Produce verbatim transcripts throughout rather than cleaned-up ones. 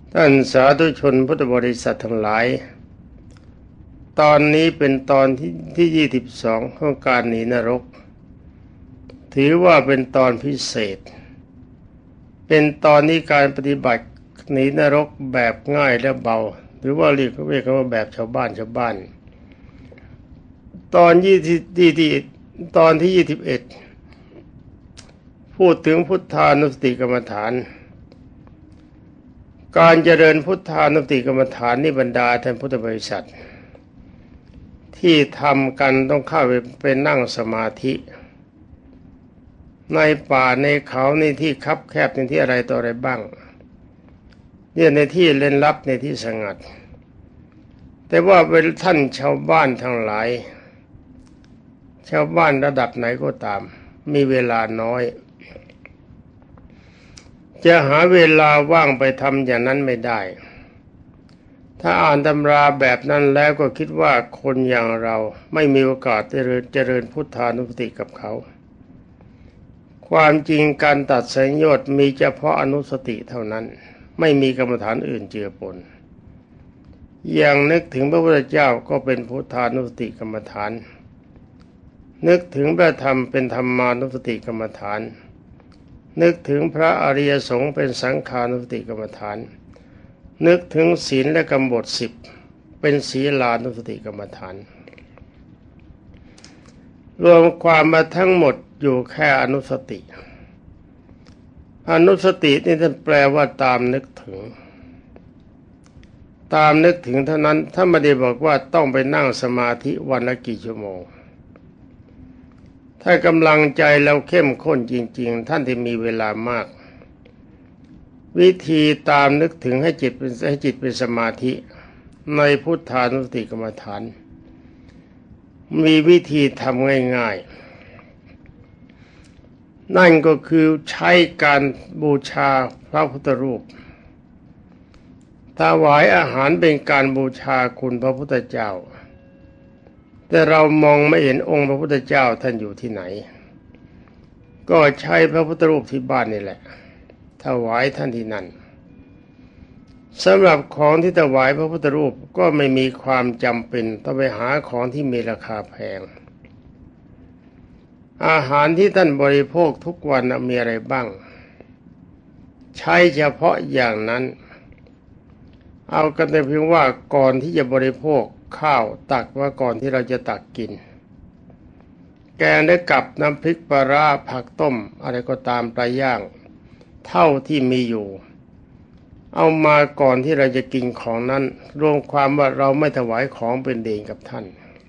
ท่านสาธุชนพุทธบริษัททั้งหลายตอนนี้เป็นตอนที่ที่ยี่สิบสองของการหนีนรกถือว่าเป็นตอนพิเศษเป็นตอนนี้การปฏิบัติหนีนรกแบบง่ายและเบาหรือว่าเรียกเรียกว่าแบบชาวบ้านชาวบ้านตอนยี่ที่ที่ตอนที่ยี่สิบเอ็ดพูดถึงพุทธานุสติกรรมฐานการเจริญพุทธานุสติกรรมฐานนี่บรรดาท่านพุทธบริษัทที่ทำกันต้องเข้าไปเป็นนั่งสมาธิในป่าในเขาในที่คับแคบในที่อะไรต่ออะไรบ้างเนี่ยในที่เล่นลับในที่สงัดแต่ว่าเป็นท่านชาวบ้านทั้งหลายชาวบ้านระดับไหนก็ตามมีเวลาน้อยจะหาเวลาว่างไปทำอย่างนั้นไม่ได้ถ้าอ่านตำราแบบนั้นแล้วก็คิดว่าคนอย่างเราไม่มีโอกาสเจริญเจริญพุทธานุสติกับเขาความจริงการตัดสัญญาณมีเฉพาะอนุสติเท่านั้นไม่มีกรรมฐานอื่นเจือปนอย่างนึกถึงพระพุทธเจ้าก็เป็นพุทธานุสติกรรมฐานนึกถึงพระธรรมเป็นธรรมานุสติกรรมฐานนึกถึงพระอริยสงฆ์เป็นสังฆานุสติกรรมฐานนึกถึงศีลและกรรมบทสิบเป็นศีลานุสติกรรมฐานรวมความมาทั้งหมดอยู่แค่อนุสติอนุสตินี่ท่านแปลว่าตามนึกถึงตามนึกถึงเท่านั้นถ้าไม่ได้บอกว่าต้องไปนั่งสมาธิวันละกี่ชั่วโมงถ้ากำลังใจเราเข้มข้นจริงๆท่านที่มีเวลามากวิธีตามนึกถึงให้จิตเป็นให้จิตเป็นสมาธิในพุทธานุสติกรรมฐานมีวิธีทำง่ายๆนั่นก็คือใช้การบูชาพระพุทธรูปถวายอาหารเป็นการบูชาคุณพระพุทธเจ้าแต่เรามองไม่เห็นองค์พระพุทธเจ้าท่านอยู่ที่ไหนก็ใช้พระพุทธรูปที่บ้านนี่แหละถวายท่านที่นั่นสำหรับของที่ถวายพระพุทธรูปก็ไม่มีความจำเป็นต้องไปหาของที่มีราคาแพงอาหารที่ท่านบริโภคทุกวันมีอะไรบ้างใช้เฉพาะอย่างนั้นเอากันแต่เพียงว่าก่อนที่จะบริโภคข้าวตักว่าก่อนที่เราจะตักกินแกงได้กับน้ำพริกปลาร้าผักต้มอะไรก็ตามปลาย่างเท่าที่มีอยู่เอามาก่อนที่เราจะกินของนั้นรวมความว่าเราไม่ถวายของเป็นเดชกับท่าน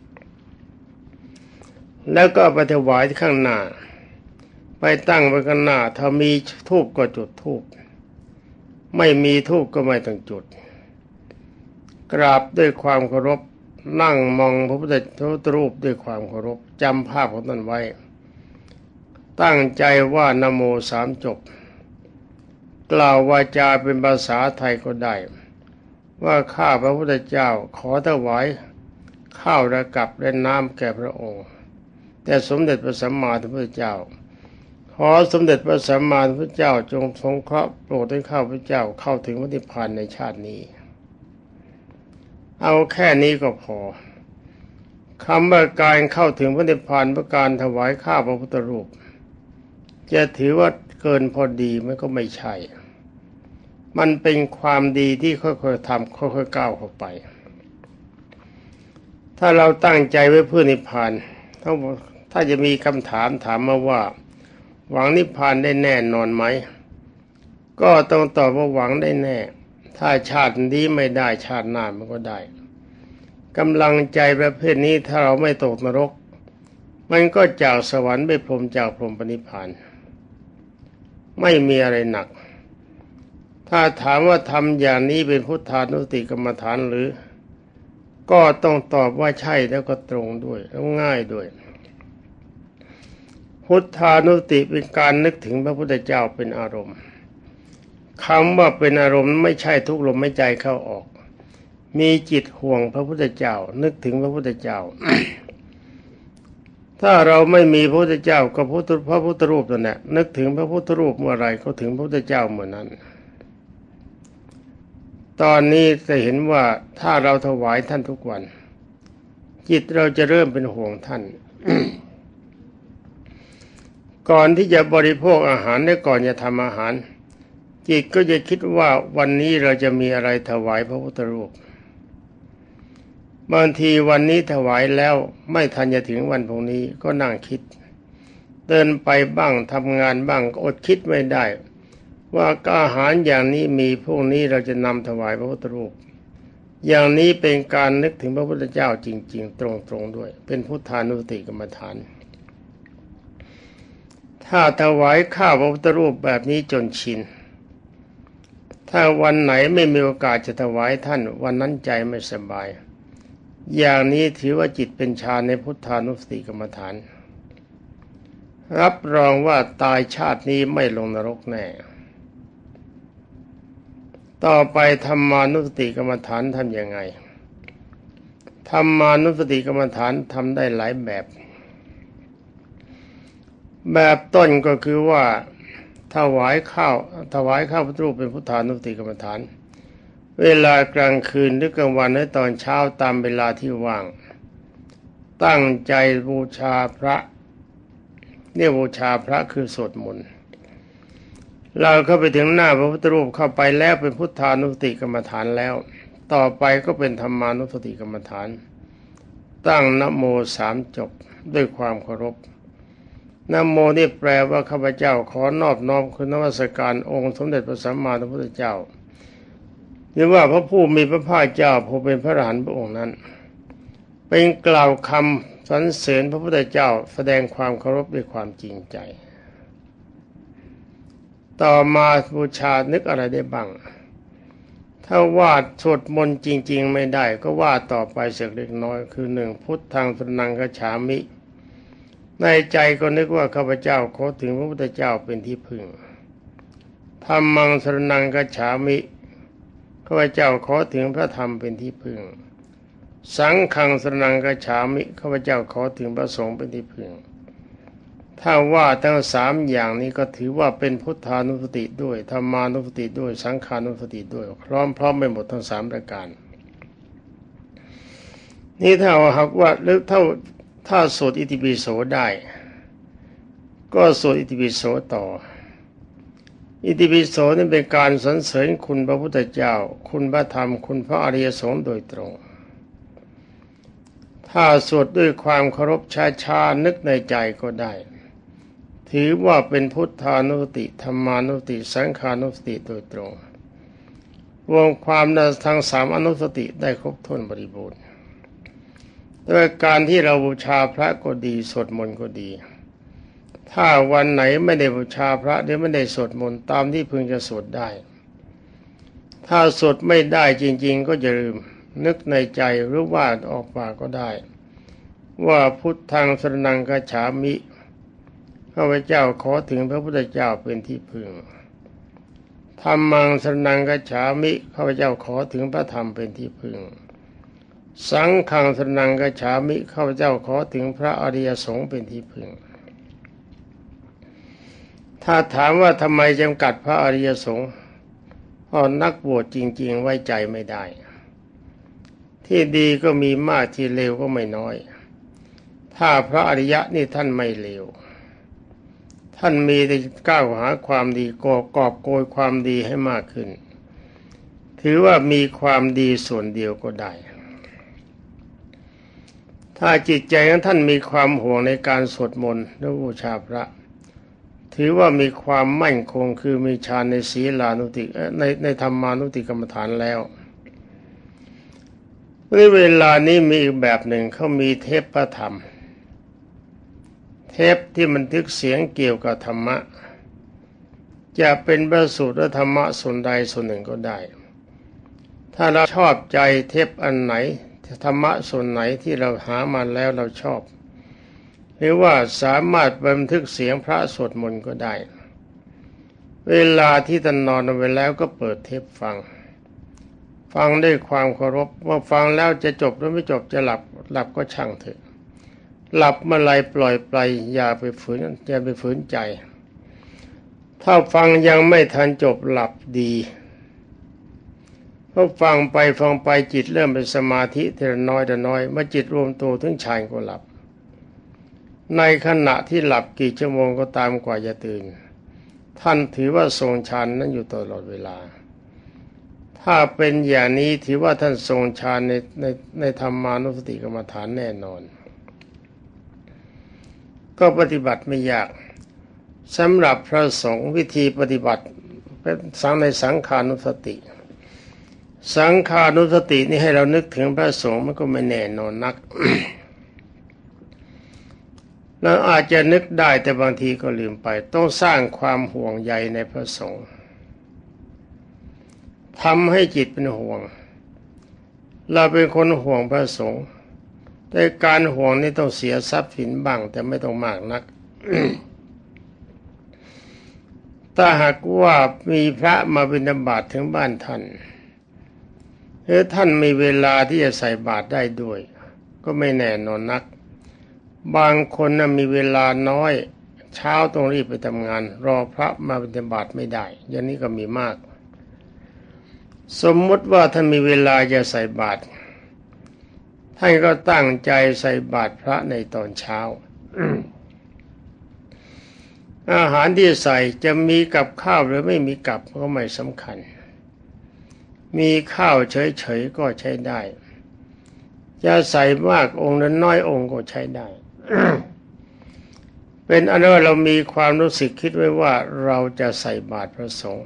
แล้วก็ไปถวายข้างหน้าไปตั้งไว้ข้างหน้าถ้ามีธูปก็จุดธูปไม่มีธูปก็ไม่ต้องจุดกราบด้วยความเคารพนั่งมองพระพุทธรูปด้วยความเคารพจำภาพของท่านไว้ตั้งใจว่านะโมสามจบกล่าววาจาเป็นภาษาไทยก็ได้ว่าข้าพระพุทธเจ้าขอถวายข้าวและกับและน้ำแก่พระองค์แต่สมเด็จพระสัมมาสัมพุทธเจ้าขอสมเด็จพระสัมมาสัมพุทธเจ้าจงทรงเคราะห์โปรดให้ข้าพระเจ้าเข้าถึงพระนิพพานในชาตินี้เอาแค่นี้ก็พอคำว่าการเข้าถึงพระนิพพานเพราะการถวายข้าวพระพุทธรูปจะถือว่าเกินพอดีมันก็ไม่ใช่มันเป็นความดีที่ค่อยๆทำค่อยๆก้าวเข้าไปถ้าเราตั้งใจไว้เพื่อนิพพานถ้าถ้าจะมีคำถามถามมาว่าหวังนิพพานได้แน่นอนไหมก็ต้องตอบว่าหวังได้แน่ถ้าชาตินี้ไม่ได้ชาติหน้ามันก็ได้กำลังใจประเภทนี้ถ้าเราไม่ตกนรกมันก็จากสวรรค์ไปพรหมจากพรหมไปนิพพานไม่มีอะไรหนักถ้าถามว่าทำอย่างนี้เป็นพุทธานุสติกรรมฐานหรือก็ต้องตอบว่าใช่แล้วก็ตรงด้วยแล้วง่ายด้วยพุทธานุสติเป็นการนึกถึงพระพุทธเจ้าเป็นอารมณ์คำว่าเป็นอารมณ์ไม่ใช่ทุกลมหายใจเข้าออกมีจิตห่วงพระพุทธเจ้านึกถึงพระพุทธเจ้า ถ้าเราไม่มีพระพุทธเจ้าก็พระพุทธรูปนั่นแหละนึกถึงพระพุทธรูปเมื่อไรก็ถึงพระพุทธเจ้าเมื่อนั้นตอนนี้จะเห็นว่าถ้าเราถวายท่านทุกวันจิตเราจะเริ่มเป็นห่วงท่าน ก่อนที่จะบริโภคอาหารและก่อนจะทำอาหารจิตก็จะคิดว่าวันนี้เราจะมีอะไรถวายพระพุทธรูปบางทีวันนี้ถวายแล้วไม่ทันจะถึงวันพรุ่งนี้ก็นั่งคิดเดินไปบ้างทำงานบ้างก็อดคิดไม่ได้ว่าอาหารอย่างนี้มีพวกนี้เราจะนำถวายพระพุทธรูปอย่างนี้เป็นการนึกถึงพระพุทธเจ้าจริงๆตรงๆด้วยเป็นพุทธานุสติกรรมฐานถ้าถวายข้าวพระพุทธรูปแบบนี้จนชินถ้าวันไหนไม่มีโอกาสจะถวายท่านวันนั้นใจไม่สบายอย่างนี้ถือว่าจิตเป็นฌานในพุทธานุสติกรรมฐานรับรองว่าตายชาตินี้ไม่ลงนรกแน่ต่อไปธรรมานุสติกรรมฐานทำยังไงธรรมานุสติกรรมฐานทำได้หลายแบบแบบต้นก็คือว่าถวายข้าวถวายข้าวพระรูปเป็นพุทธานุสติกรรมฐานเวลากลางคืนหรือกลางวันหรือตอนเช้าตามเวลาที่ว่างตั้งใจบูชาพระเนี่ยบูชาพระคือสวดมนต์เราเข้าไปถึงหน้าพระพุทธรูปเข้าไปแล้วเป็นพุทธานุสติกรรมฐานแล้วต่อไปก็เป็นธรรมานุสติกรรมฐานตั้งนะโมสามจบด้วยความเคารพนะโมนี่แปลว่าข้าพเจ้าขอนอบน้อมคุณนมัสการองค์สมเด็จพระสัมมาสัมพุทธเจ้าหรือว่าพระผู้มีพระภาคเจ้าผู้เป็นพระอรหันต์พระองค์นั้นเป็นกล่าวคำสรรเสริญพระพุทธเจ้าแสดงความเคารพด้วยความจริงใจต่อมาบูชานึกอะไรได้บ้างถ้าวาดสวดมนต์จริงๆไม่ได้ก็วาดต่อไปสักเล็กน้อยคือหนึ่งพุทธังสรณังคัจฉามิในใจก็นึกว่าข้าพเจ้าขอถึงพระพุทธเจ้าเป็นที่พึ่งธัมมังสรณังคัจฉามิข้าพเจ้าขอถึงพระธรรมเป็นที่พึ่งสังฆังสรณังคัจฉามิข้าพเจ้าขอถึงพระสงฆ์เป็นที่พึ่งถ้าว่าทั้งสามอย่างนี้ก็ถือว่าเป็นพุทธานุสติด้วยธรรมานุสติด้วยสังฆานุสติด้วยพร้อมพร้อมไปหมดทั้งสามประการนี่ถ้าหากว่าหรือถ้าถ้าสวดอิติปิโสได้ก็สวดอิติปิโสต่ออิติปิโสนี่เป็นการสรรเสริญคุณพระพุทธเจ้าคุณพระธรรมคุณพระอริยสงฆ์โดยตรงถ้าสวดด้วยความเคารพช้าๆนึกในใจก็ได้ถือว่าเป็นพุทธานุสติธรรมานุสติสังฆานุสติโดยตรงรวมความทั้งสามอนุสติได้ครบถ้วนบริบูรณ์โดยการที่เราบูชาพระก็ดีสวดมนต์ก็ดีถ้าวันไหนไม่ได้บูชาพระหรือไม่ได้สวดมนต์ตามที่พึงจะสวดได้ถ้าสวดไม่ได้จริงๆก็อย่าลืมนึกในใจหรือว่าออกปากก็ได้ว่าพุทธังสรณังคัจฉามิข้าพเจ้าขอถึงพระพุทธเจ้าเป็นที่พึ่งธัมมังสรณังคัจฉามิข้าพเจ้าขอถึงพระธรรมเป็นที่พึ่งสังฆังสรณังคัจฉามิข้าพเจ้าขอถึงพระอริยสงฆ์เป็นที่พึ่งถ้าถามว่าทำไมจำกัดพระอริยสงฆ์เพราะนักบวชจริงๆไว้ใจไม่ได้ที่ดีก็มีมากที่เลวก็ไม่น้อยถ้าพระอริยะนี่ท่านไม่เลวท่านมีแต่ก้าวหาความดีก่อกอบโกยความดีให้มากขึ้นถือว่ามีความดีส่วนเดียวก็ได้ถ้าจิตใจของท่านมีความห่วงในการสวดมนต์และบูชาพระถือว่ามีความมั่นคงคือมีฌานในศีลานุสติในในธรรมานุสติกรรมฐานแล้วในเวลานี้มีอีกแบบหนึ่งเขามีเทปพระธรรมเทปที่บันทึกเสียงเกี่ยวกับธรรมะจะเป็นพระสูตรหรือธรรมะส่วนใดส่วนหนึ่งก็ได้ถ้าเราชอบใจเทปอันไหนธรรมะส่วนไหนที่เราหามาแล้วเราชอบหรือว่าสามารถบันทึกเสียงพระสวดมนต์ก็ได้เวลาที่ท่านนอนเอาไว้แล้วก็เปิดเทปฟังฟังด้วยความเคารพว่าฟังแล้วจะจบหรือไม่จบจะหลับหลับก็ช่างเถอะหลับเมื่อไรปล่อยไปอย่าไปฝืนอย่าไปฝืนใจถ้าฟังยังไม่ทันจบหลับดีเพอฟังไปฟังไปจิตเริ่มเป็นสมาธิทีละน้อยทีละน้อยเมื่อจิตรวมตัวถึงฌานก็หลับในขณะที่หลับกี่ชั่วโมงก็ตามกว่าจะตื่นท่านถือว่าทรงฌานนั้นอยู่ตลอดเวลาถ้าเป็นอย่างนี้ถือว่าท่านทรงฌานในในในธรรมานุสติกรรมฐานแน่นอนก็ปฏิบัติไม่ยากสำหรับพระสงฆ์วิธีปฏิบัติเป็นสังในสังขานุสติสังขานุสตินี่ให้เรานึกถึงพระสงฆ์มันก็ไม่แน่นอนนัก เราอาจจะนึกได้แต่บางทีก็ลืมไปต้องสร้างความห่วงใยในพระสงฆ์ทำให้จิตเป็นห่วงเราเป็นคนห่วงพระสงฆ์แต่การห่วงนี่ต้องเสียทรัพย์สินบ้างแต่ไม่ต้องมากนัก ถ้าหากว่ามีพระมาบิณฑบาตถึงบ้านท่านหรือท่านมีเวลาที่จะใส่บาตรได้ด้วยก็ไม่แน่นอนนักบางคนน่ะมีเวลาน้อยเช้าต้องรีบไปทำงานรอพระมาบิณฑบาตไม่ได้อย่างนี้ก็มีมากสมมติว่าท่านมีเวลาจะใส่บาตรท่านก็ตั้งใจใส่บาตรพระในตอนเช้า อาหารที่ใส่จะมีกับข้าวหรือไม่มีกับก็ไม่สำคัญมีข้าวเฉยๆก็ใช้ได้จะใส่มากองค์นั้นน้อยองค์ก็ใช้ได้ เป็นอันว่าเรามีความรู้สึกคิดไว้ว่าเราจะใส่บาตรพระสงฆ์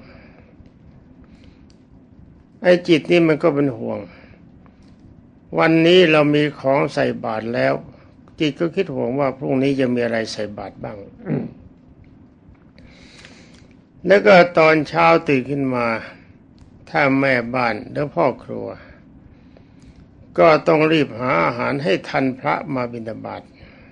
ไอ้จิตนี่มันก็เป็นห่วงวันนี้เรามีของใส่บาตรแล้วจิตก็คิดห่วงว่าพรุ่งนี้จะมีอะไรใส่บาตรบ้าง แล้วก็ตอนเช้าตื่นขึ้นมาถ้าแม่บ้านหรือพ่อครัวก็ต้องรีบหาอาหารให้ทันพระมาบิณฑบาต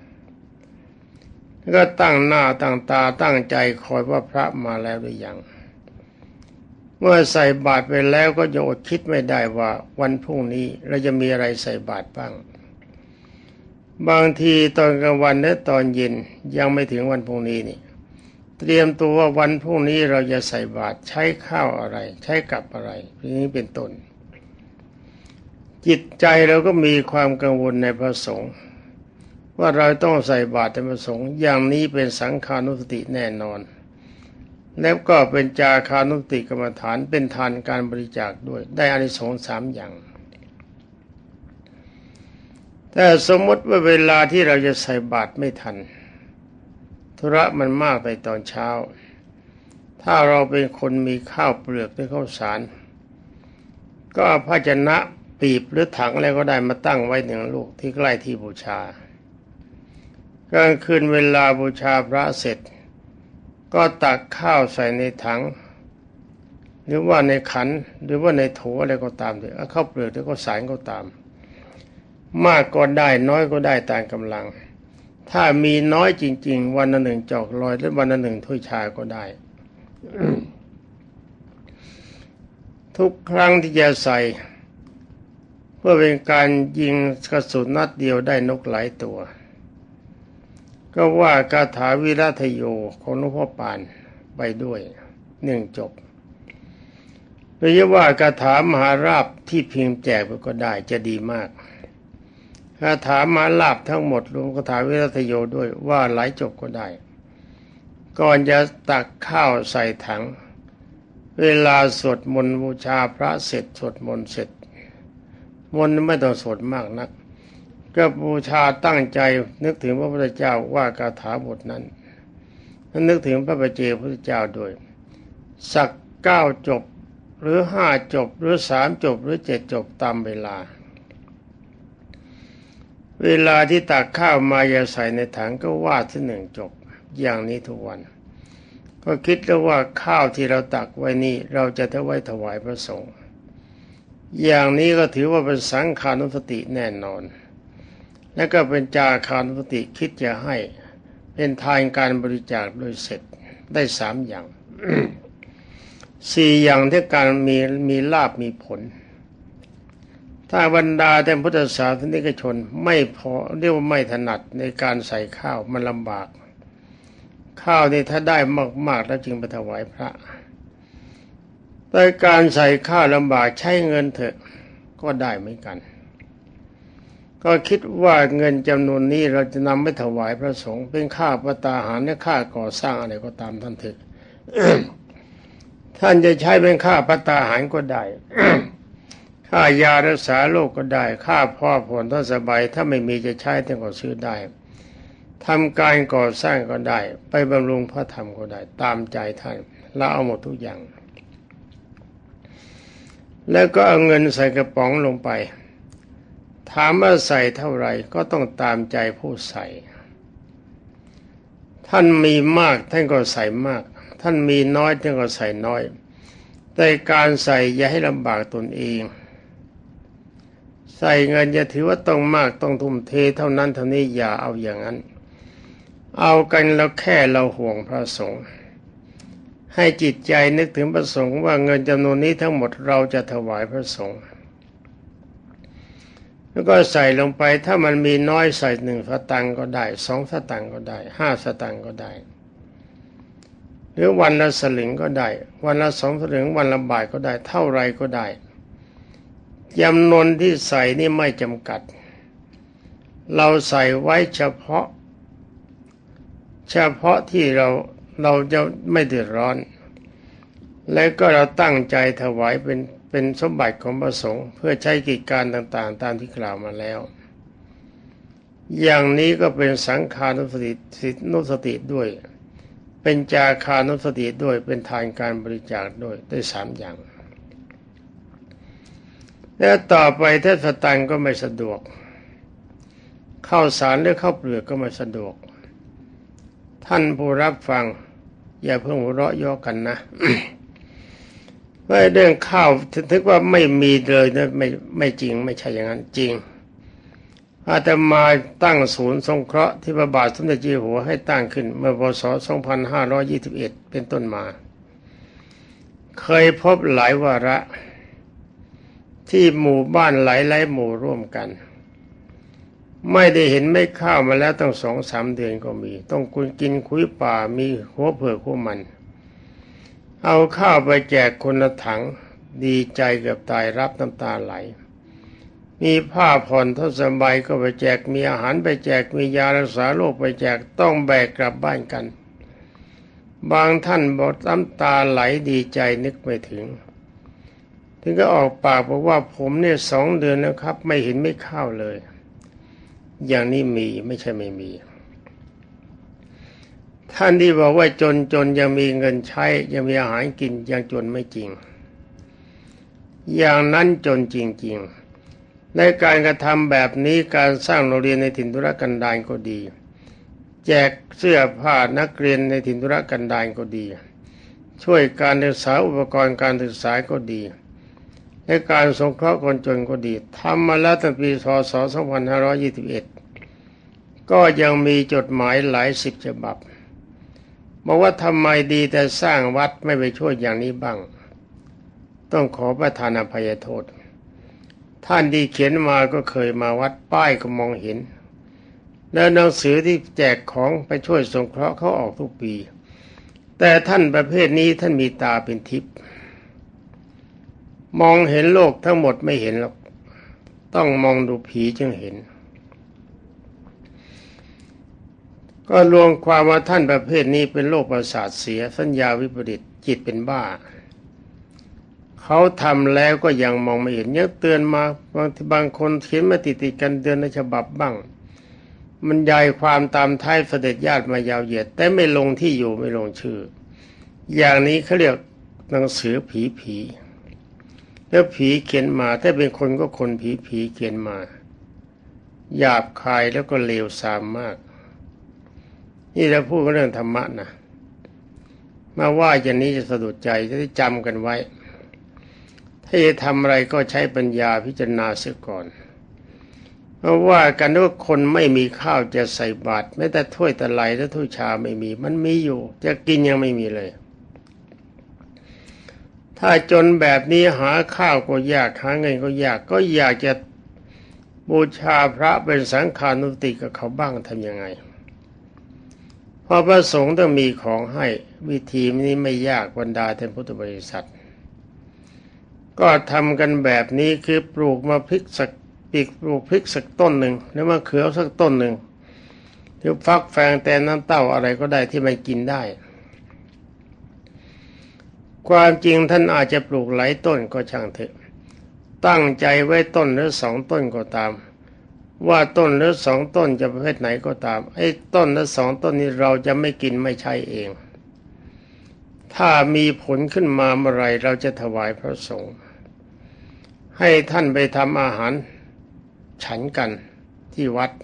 แล้วก็ตั้งหน้าตั้งตาตั้งใจคอยว่าพระมาแล้วหรือยังเมื่อใส่บาตรไปแล้วก็จะอดคิดไม่ได้ว่าวันพรุ่งนี้เราจะมีอะไรใส่บาตรบ้างบางทีตอนกลางวันและตอนเย็นยังไม่ถึงวันพรุ่งนี้นี่เตรียมตัวว่าวันพรุ่งนี้เราจะใส่บาตรใช้ข้าวอะไรใช้กับอะไรนี้เป็นต้นจิตใจเราก็มีความกังวลในพระสงฆ์ว่าเราต้องใส่บาตรในพระสงฆ์อย่างนี้เป็นสังขานุสติแน่นอนแล้วก็เป็นจาคานุสติกรรมฐานเป็นทานการบริจาคด้วยได้อานิสงส์สามอย่างแต่สมมติว่าเวลาที่เราจะใส่บาตรไม่ทันธุระมันมากในตอนเช้าถ้าเราเป็นคนมีข้าวเปลือกหรือข้าวสารก็ภาชนะปีบหรือถังอะไรก็ได้มาตั้งไว้หนึ่งลูกที่ใกล้ที่บูชากลางคืนเวลาบูชาพระเสร็จก็ตักข้าวใส่ในถังหรือว่าในขันหรือว่าในโถอะไรก็ตามเลยข้าวเปลือกหรือข้าวสารก็ตามมากก็ได้น้อยก็ได้ตามกำลังถ้ามีน้อยจริงๆวันละหนึ่งจอกลอยหรือวันละหนึ่งถ้วยชาก็ได้ ทุกครั้งที่จะใส่เพื่อเป็นการยิงกระสุนนัดเดียวได้นกหลายตัวก็ว่าคาถาวิรัตโยของหลวงพ่อปานไปด้วยหนึ่งจบหรือว่าคาถามหาราภที่พิมพ์แจกไปก็ได้จะดีมากคาถามหาราภทั้งหมดรวมคาถาวิรัตโยด้วยว่าหลายจบก็ได้ก่อนจะตักข้าวใส่ถังเวลาสวดมนต์บูชาพระเสร็จสวดมนต์เสร็จมนต์ไม่ต้องสวดมากนักก็บูชาตั้งใจนึกถึงพระพุทธเจ้าว่าคาถาบทนั้นนึกถึงพระปัจเจกพุทธเจ้าด้วยสักเก้าจบหรือห้าจบหรือสามจบหรือเจ็ดจบตามเวลาเวลาที่ตักข้าวมาอย่าใส่ในถังก็ว่าที่หนึ่งจบอย่างนี้ทุกวันก็คิดแล้วว่าข้าวที่เราตักไว้นี่เราจะได้ไว้ถวายพระสงฆ์อย่างนี้ก็ถือว่าเป็นสังขานุสติแน่นอนและก็เป็นจาคานุสติคิดจะให้เป็นทานการบริจาคโดยเสร็จได้สามอย่าง สี่อย่างที่การมีมีลาภมีผลถ้าบรรดาแต่พุทธศาสนิกชนไม่พอเรียกว่าไม่ถนัดในการใส่ข้าวมันลำบากข้าวนี่ถ้าได้มากๆแล้วจึงไปถวายพระแต่การใส่ข้าวลำบากใช้เงินเถอะก็ได้เหมือนกันก็คิดว่าเงินจำนวนนี้เราจะนำไปถวายพระสงฆ์เป็นค่าภัตตาหารและค่าก่อสร้างอะไรก็ตามท่านเถอะ ท่านจะใช้เป็นค่าภัตตาหารก็ได้ ค่ายารักษาโรคก็ได้ค่าพ่อผ่อนท่านสบายถ้าไม่มีจะใช้ท่านก็ซื้อได้ทำการก่อสร้างก็ได้ไปบำรุงพระธรรมก็ได้ตามใจท่านเราเอาหมดทุกอย่างแล้วก็เอาเงินใส่กระป๋องลงไปถามว่าใส่เท่าไหร่ก็ต้องตามใจผู้ใส่ท่านมีมากท่านก็ใส่มากท่านมีน้อยท่านก็ใส่น้อยแต่การใส่อย่าให้ลำบากตนเองใส่เงินอย่าถือว่าต้องมากต้องทุ่มเทเท่านั้นเท่านี้อย่าเอาอย่างนั้นเอากันแล้วแค่เราห่วงพระสงฆ์ให้จิตใจนึกถึงพระสงฆ์ว่าเงินจำนวนนี้ทั้งหมดเราจะถวายพระสงฆ์แล้วก็ใส่ลงไปถ้ามันมีน้อยใส่หนึ่งสตางค์ก็ได้สองสตางค์ก็ได้ห้าสตางค์ก็ได้หรือวันละสลึงก็ได้วันละสองสลึงวันละบาทก็ได้เท่าไรก็ได้จำนวนที่ใส่นี่ไม่จำกัดเราใส่ไว้เฉพาะเฉพาะที่เราเราจะไม่เดือดร้อนและก็เราตั้งใจถวายเป็นเป็นสมบัติของพระสงฆ์เพื่อใช้กิจการต่างๆตามที่กล่าวมาแล้วอย่างนี้ก็เป็นสังฆานุสตินุสติด้วยเป็นจาคานุสติด้วยเป็นทานการบริจาคด้วยได้สามอย่างแล้วต่อไปถ้าสตังค์ก็ไม่สะดวกข้าวสารหรือข้าวเปลือกก็ไม่สะดวกท่านผู้รับฟังอย่าเพิ่งหัวเราะย่อกันนะ ว่าเรื่องข้าวถึงว่าไม่มีเลยนะไม่ไม่จริงไม่ใช่อย่างนั้นจริงอาตมาตั้งศูนย์สงเคราะห์ที่พระบาทสมเด็จเจ้าอยู่หัวให้ตั้งขึ้นเมื่อพ.ศ. สองพันห้าร้อยยี่สิบเอ็ดเป็นต้นมาเคยพบหลายวาระที่หมู่บ้านหลายๆหมู่ร่วมกันไม่ได้เห็นไม่ข้าวมาแล้วตั้งสองสามเดือนก็มีต้องคุณกินคุยป่ามีหัวเผือกหัวมันเอาข้าวไปแจกคนละถังดีใจเกือบตายรับน้ำตาไหลมีผ้าผ่อนทศบายก็ไปแจกมีอาหารไปแจกมียารักษาโรคไปแจกต้องแบกกลับบ้านกันบางท่านบอกน้ำตาไหลดีใจนึกไม่ถึงถึงก็ออกปากบอกว่าผมเนี่ยสองเดือนแล้วครับไม่เห็นไม่ข้าวเลยอย่างนี้มีไม่ใช่ไม่มีท่านที่บอกว่าจนจนยังมีเงินใช้ยังมีอาหารกินยังจนไม่จริงอย่างนั้นจนจริงๆในการกระทำแบบนี้การสร้างโรงเรียนในถิ่นธุรกันดารก็ดีแจกเสื้อผ้านักเรียนในถิ่นธุรกันดารก็ดีช่วยการศึกษาอุปกรณ์การศึกษาก็ดีในการสงเคราะห์คนจนก็ดีทำมาแล้วตั้งปีพ.ศ. สองพันห้าร้อยยี่สิบเอ็ดก็ยังมีจดหมายหลายสิบฉบับบอกว่าทำไมดีแต่สร้างวัดไม่ไปช่วยอย่างนี้บ้างต้องขอประทานอภัยโทษท่านที่เขียนมาก็เคยมาวัดป้ายก็มองเห็นแล้วหนังสือที่แจกของไปช่วยสงเคราะห์เขาออกทุกปีแต่ท่านประเภทนี้ท่านมีตาเป็นทิพย์มองเห็นโลกทั้งหมดไม่เห็นหรอกต้องมองดูผีจึงเห็นก็รวมความว่าท่านประเภทนี้เป็นโรคประสาทเสียสัญญาวิปริตจิตเป็นบ้าเขาทำแล้วก็ยังมองไม่เห็นยังเตือนมาบางทีบางคนเขียนมาติดๆกันเดือนละฉบับบ้างมันยายความตามท้ายเสด็จญาติมายาวเหยียดแต่ไม่ลงที่อยู่ไม่ลงชื่ออย่างนี้เขาเรียกหนังสือผีผีแล้วผีเขียนมาถ้าเป็นคนก็คนผีผีเขียนมาหยาบคายแล้วก็เลวทรามมากนี่เราพูดเรื่องธรรมะนะมาว่าอย่างนี้จะสะดุดใจจะได้จำกันไว้ถ้าจะทำอะไรก็ใช้ปัญญาพิจารณาเสียก่อนเพราะว่ากันว่าคนไม่มีข้าวจะใส่บาตรแม้แต่ถ้วยตะไลและถ้วยชาไม่มีมันมีอยู่จะกินยังไม่มีเลยถ้าจนแบบนี้หาข้าวก็ยากหาเงินก็ยากก็อยากจะบูชาพระเป็นสังฆานุสติกับเขาบ้างทำยังไงเพราะพระสงฆ์ต้องมีของให้วิธีนี้ไม่ยากบรรดาท่านพุทธบริษัทก็ทำกันแบบนี้คือปลูกมาพริกสักปีกปลูกพริกสักต้นหนึ่งหรือมะเขือสักต้นหนึ่งหรือฟักแฟงแต่น้ำเต้าอะไรก็ได้ที่มันกินได้ความจริงท่านอาจจะปลูกหลายต้นก็ช่างเถอะตั้งใจไว้ต้นหรือสองต้นก็ตามว่าต้นหรือสองต้นจะประเภทไหนก็ตามไอ้ต้นหรือสองต้นนี้เราจะไม่กินไม่ใช้เองถ้ามีผลขึ้นมาเมื่อไรเราจะถวายพระสงฆ์ให้ท่านไปทำอาหารฉันกันที่วัด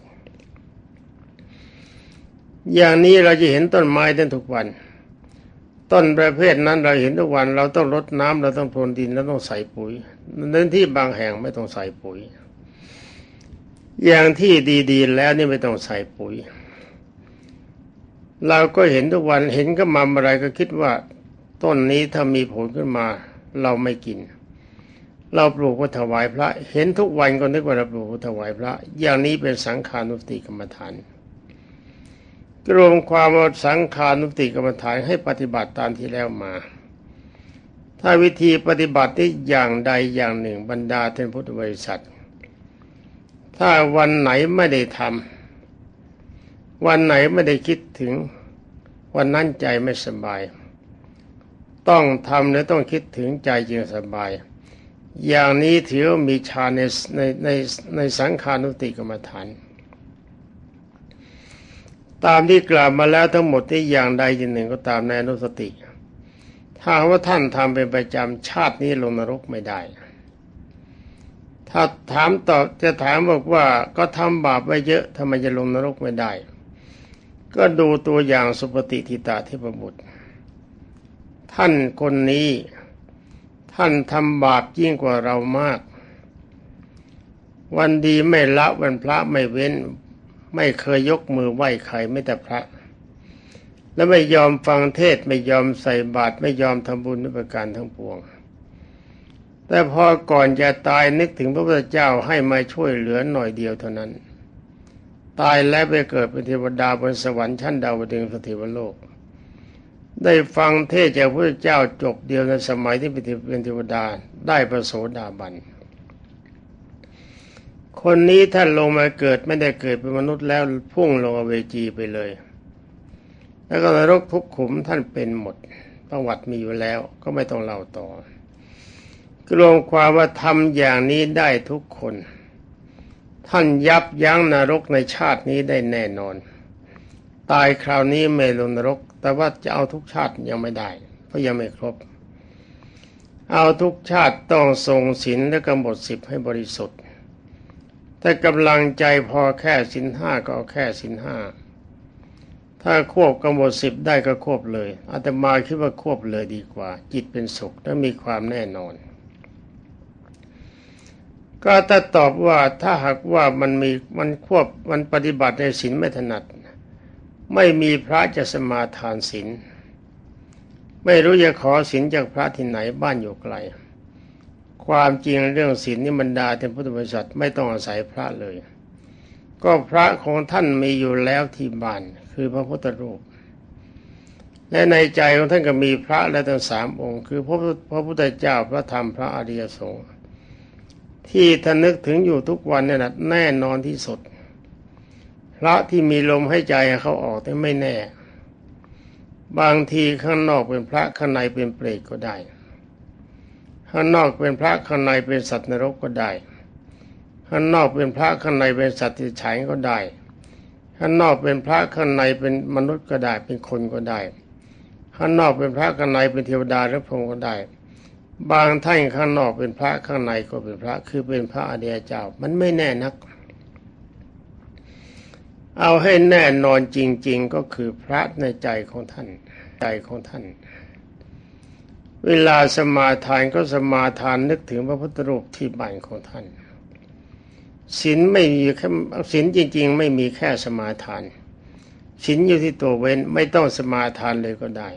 อย่างนี้เราจะเห็นต้นไม้ได้ทุกวันต้นประเภทนั้นเราเห็นทุกวันเราต้องรดน้ำเราต้องพรวนดินเราต้องใส่ปุ๋ยในที่บางแห่งไม่ต้องใส่ปุ๋ยอย่างที่ดีๆแล้วนี่ไม่ต้องใส่ปุ๋ยเราก็เห็นทุกวันเห็นก็มาอะไรก็คิดว่าต้นนี้ถ้ามีผลขึ้นมาเราไม่กินเราปลูกเพื่อถวายพระเห็นทุกวันก็นึกว่าเราปลูกเพื่อถวายพระอย่างนี้เป็นสังขานุสติกรรมฐานรวมความว่าสังขานุสติกรรมฐานให้ปฏิบัติตามที่แล้วมาถ้าวิธีปฏิบัติที่อย่างใดอย่างหนึ่งบรรดาท่านพุทธบริษัทถ้าวันไหนไม่ได้ทำวันไหนไม่ได้คิดถึงวันนั้นใจไม่สบายต้องทำและต้องคิดถึงใจจึงสบายอย่างนี้ถือว่ามีฌานในในในในสังขานุสติกรรมฐานตามที่กล่าวมาแล้วทั้งหมดที่อย่างใดอย่างหนึ่งก็ตามในอนุสติถ้าว่าท่านทำเป็นประจำชาตินี้ลงนรกไม่ได้ถ้าถามตอบจะถามบอกว่าก็ทำบาปไว้เยอะทำไมจะลงนรกไม่ได้ก็ดูตัวอย่างสุปฏิทิตาเทพบุตรท่านคนนี้ท่านทำบาปยิ่งกว่าเรามากวันดีไม่ละวันพระไม่เว้นไม่เคยยกมือไหว้ใครไม่แต่พระและไม่ยอมฟังเทศน์ไม่ยอมใส่บาตรไม่ยอมทำบุญด้วยประการทั้งปวงแต่พอก่อนจะตายนึกถึงพระพุทธเจ้าให้มาช่วยเหลือหน่อยเดียวเท่านั้นตายแล้วไปเกิดเป็นเทวดาบนสวรรค์ชั้นดาวดึงสถิวโลกได้ฟังเทศน์จากพระพุทธเจ้าจบเดียวในสมัยที่เป็นเทวดาได้พระโสดาบันคนนี้ท่านลงมาเกิดไม่ได้เกิดเป็นมนุษย์แล้วพุ่งลงอเวจีไปเลยแล้วก็นรกทุกขุมท่านเป็นหมดประวัติมีอยู่แล้วก็ไม่ต้องเล่าต่อรวมความว่าทำอย่างนี้ได้ทุกคนท่านยับยั้งนรกในชาตินี้ได้แน่นอนตายคราวนี้ไม่ลงนรกแต่ว่าจะเอาทุกชาติยังไม่ได้เพราะยังไม่ครบเอาทุกชาติต้องทรงศีลและกำหนดสิบให้บริสุทธิ์ถ้ากำลังใจพอแค่ศีลห้าก็เอาแค่ศีลห้าถ้าควบกำหนดสิบได้ก็ควบเลยอาตมาคิดว่าควบเลยดีกว่าจิตเป็นสุขและมีความแน่นอนก็ถ้าตอบว่าถ้าหากว่ามันมีมันควบมันปฏิบัติในศีลไม่ถนัดไม่มีพระจะสมาทานศีลไม่รู้จะขอศีลจากพระที่ไหนบ้านอยู่ไกลความจริงเรื่องศีลนี่บรรดาท่านพุทธบริษัทไม่ต้องอาศัยพระเลยก็พระของท่านมีอยู่แล้วที่บ้านคือพระพุทธรูปและในใจของท่านก็มีพระและทั้งสามองค์คือพระพระพุทธเจ้าพระธรรมพระอริยสงฆ์ที่ท่านนึกถึงอยู่ทุกวันนี่แหละแน่นอนที่สุดพระที่มีลมให้ใจเขาออกแต่ไม่แน่บางทีข้างนอกเป็นพระข้างในเป็นเปรตก็ได้ข้างนอกเป็นพระข้างในเป็นสัตว์นรกก็ได้ข้างนอกเป็นพระข้างในเป็นสัตว์ที่ฉายก็ได้ข้างนอกเป็นพระข้างในเป็นมนุษย์ก็ได้เป็นคนก็ได้ข้างนอกเป็นพระข้างในเป็นเทวดาหรือพรหมก็ได้บางท่านข้างนอกเป็นพระข้างในก็เป็นพระคือเป็นพระอริยเจ้ามันไม่แน่นักเอาให้แน่นอนจริงๆก็คือพระในใจของท่านใจของท่านเวลาสมาทานก็สมาทานนึกถึงพระพุทธรูปที่บ้านของท่านศีลไม่มีแค่ศีลจริงๆไม่มีแค่สมาทานศีลอยู่ที่ตัวเว้นไม่ต้องสมาทานเลยก็ได้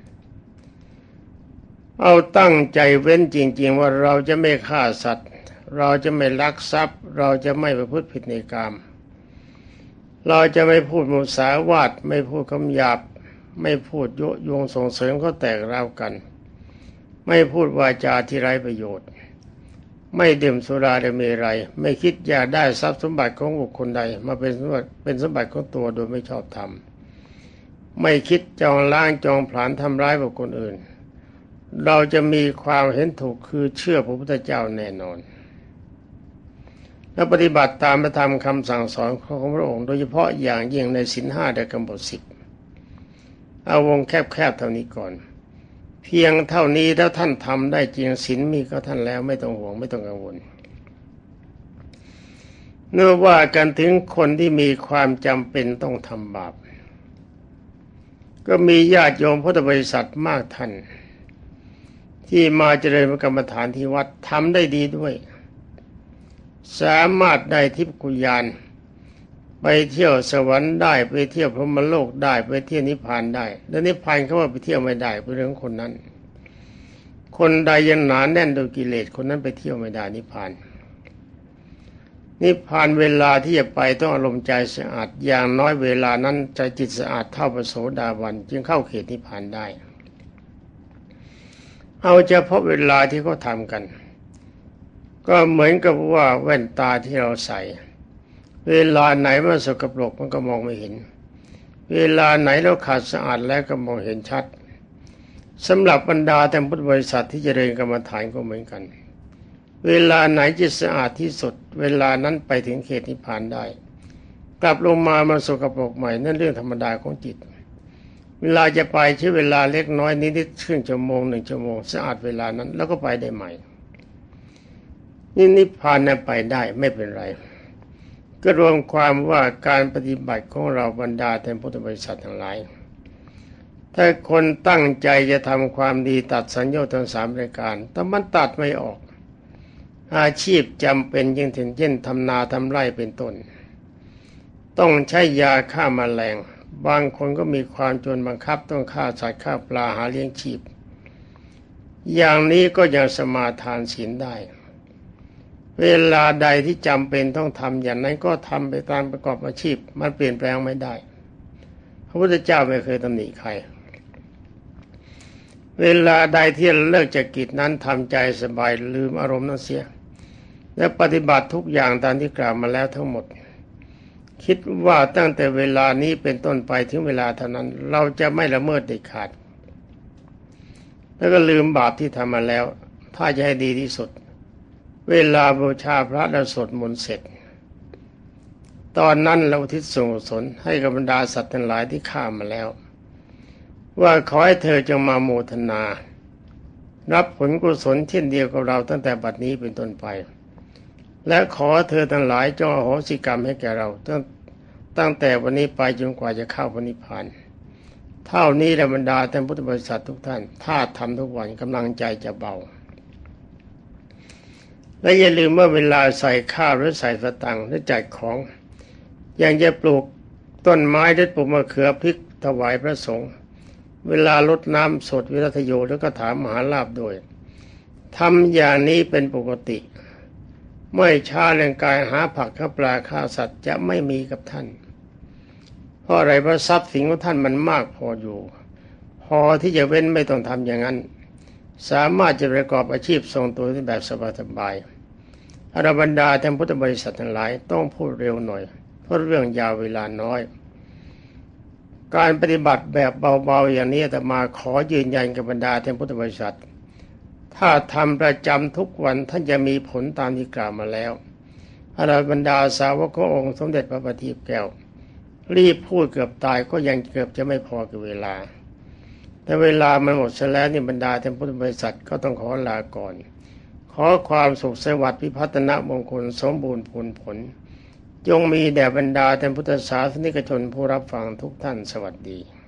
เอาตั้งใจเว้นจริงๆว่าเราจะไม่ฆ่าสัตว์เราจะไม่ลักทรัพย์เราจะไม่ประพฤติผิดในกามเราจะไม่พูดมุสาวาทไม่พูดคำหยาบไม่พูดยุยงส่งเสริมเขาแตกร้าวกันไม่พูดวาจาที่ไร้ประโยชน์ไม่ดื่มสุราและเมรัยไม่คิดอยากได้ทรัพย์สมบัติของบุคคลใดมาเป็นสมบัติเป็นสมบัติของตัวโดยไม่ชอบธรรมไม่คิดจองล้างจองผลาญทำร้ายบุคคลอื่นเราจะมีความเห็นถูกคือเชื่อพระพุทธเจ้าแน่นอนและปฏิบัติตามพระธรรมคำสั่งสอนของพระองค์โดยเฉพาะอย่างยิ่งในศีลห้าและกำหนดสิบเอาวงแคบๆเท่านี้ก่อนเพียงเท่านี้แล้วท่านทำได้จริงศีลมีก็ท่านแล้วไม่ต้องห่วงไม่ต้องกังวลเนื่องว่ากันถึงคนที่มีความจำเป็นต้องทำบาปก็มีญาติโยมพุทธบริษัทมากท่านที่มาเจริญกรรมฐานที่วัดทำได้ดีด้วยสามารถได้ทิพย์กุญาณไปเที่ยวสวรรค์ได้ไปเที่ยวพรหมโลกได้ไปเที่ยวนิพพานได้และนิพพานเขาว่าไปเที่ยวไม่ได้เป็นเรื่องคนนั้นคนใดยังหนาแน่นด้วยกิเลสคนนั้นไปเที่ยวไม่ได้นิพพานนิพพานเวลาที่จะไปต้องอารมณ์ใจสะอาดอย่างน้อยเวลานั้นใจจิตสะอาดเท่าพระโสดาบันจึงเข้าเขตนิพพานได้เอาเฉพาะเวลาที่เขาทำกันก็เหมือนกับว่าแว่นตาที่เราใส่เวลาไหนมันสกปรกมันก็มองไม่เห็นเวลาไหนเราขาดสะอาดแล้วก็มองเห็นชัดสำหรับบรรดาแต่พุทธบริษัทที่เจริญกรรมฐานก็เหมือนกันเวลาไหนจิตสะอาดที่สุดเวลานั้นไปถึงเขตนิพพานได้กลับลงมามันสกปรกใหม่นั่นเรื่องธรรมดาของจิตเวลาจะไปใช้เวลาเล็กน้อยนิดๆครึ่งชั่วโมงหนึ่งชั่วโมงสะอาดเวลานั้นแล้วก็ไปได้ใหม่นี่นิพพานนั้นไปได้ไม่เป็นไรก็รวมความว่าการปฏิบัติของเราบรรดาแต่พุทธบริษัททั้งหลายถ้าคนตั้งใจจะทำความดีตัดสัญญาทั้งสามรายการแต่มันตัดไม่ออกอาชีพจำเป็นยิ่งถึงเช่นทำนาทำไร่เป็นต้นต้องใช้ยาฆ่าแมลงบางคนก็มีความจนบังคับต้องฆ่าสัตว์ฆ่าปลาหาเลี้ยงชีพอย่างนี้ก็ยังสมาทานศีลได้เวลาใดที่จำเป็นต้องทำอย่างนั้นก็ทำไปตามประกอบอาชีพมันเปลี่ยนแปลงไม่ได้พระพุทธเจ้าไม่เคยตำหนิใครเวลาใดที่เลิกจากกิจนั้นทำใจสบายลืมอารมณ์นั้นเสียและปฏิบัติทุกอย่างตามที่กล่าวมาแล้วทั้งหมดคิดว่าตั้งแต่เวลานี้เป็นต้นไปถึงเวลาเท่านั้นเราจะไม่ละเมิดเด็ดขาดแล้วก็ลืมบาปที่ทำมาแล้วถ้าจะให้ดีที่สุดเวลาบูชาพระและสวดมนต์เสร็จตอนนั้นเราอุทิศส่วนกุศลให้กับบรรดาสัตว์ทั้งหลายที่ฆ่ามาแล้วว่าขอให้เธอจงมาโมทนารับผลกุศลเช่นเดียวกับเราตั้งแต่บัดนี้เป็นต้นไปและขอเธอทั้งหลายจงอโหสิกรรมให้แก่เราตั้งตั้งแต่วันนี้ไปจนกว่าจะเข้าพระนิพพานเท่านี้แหละบรรดาท่านพุทธบริษัททุกท่านถ้าทำทุกวันกำลังใจจะเบาและอย่าลืมว่าเวลาใส่ข้าวหรือใส่สตังค์หรือจ่ายของอย่างจะปลูกต้นไม้หรือปลูกมะเขือพริกถวายพระสงฆ์เวลารดน้ำสดวิรัตโยแล้วก็ถามมหาลาภด้วยทำอย่างนี้เป็นปกติไม่ช้าเรื่องกายหาผักข้าปลาข้าสัตว์จะไม่มีกับท่านเพราะอะไรเพราะทรัพย์สินของท่านมันมากพออยู่พอที่จะเว้นไม่ต้องทำอย่างนั้นสามารถจะประกอบอาชีพทรงตัวที่แบบสบายๆอรบรรดาท่านพุทธบริษัททั้งหลายต้องพูดเร็วหน่อยเพราะเรื่องยาวเวลาน้อยการปฏิบัติแบบเบาๆอย่างนี้อาตมาขอยืนยันกับบรรดาท่านพุทธบริษัทถ้าทำประจำทุกวันท่านจะมีผลตามที่กล่าวมาแล้วอรบรรดาสาวกขององค์สมเด็จพระบัณฑิตแก้วรีบพูดเกือบตายก็ยังเกือบจะไม่พอกับเวลาแต่เวลามันหมดซะแล้วนี่บรรดาท่านพุทธบริษัทก็ต้องขอลาก่อนขอความสุขสวัสดิ์พิพัฒนมงคลสมบูรณ์ผลผลจงมีแด่บรรดาท่านพุทธศาสนิกชนผู้รับฟังทุกท่านสวัสดี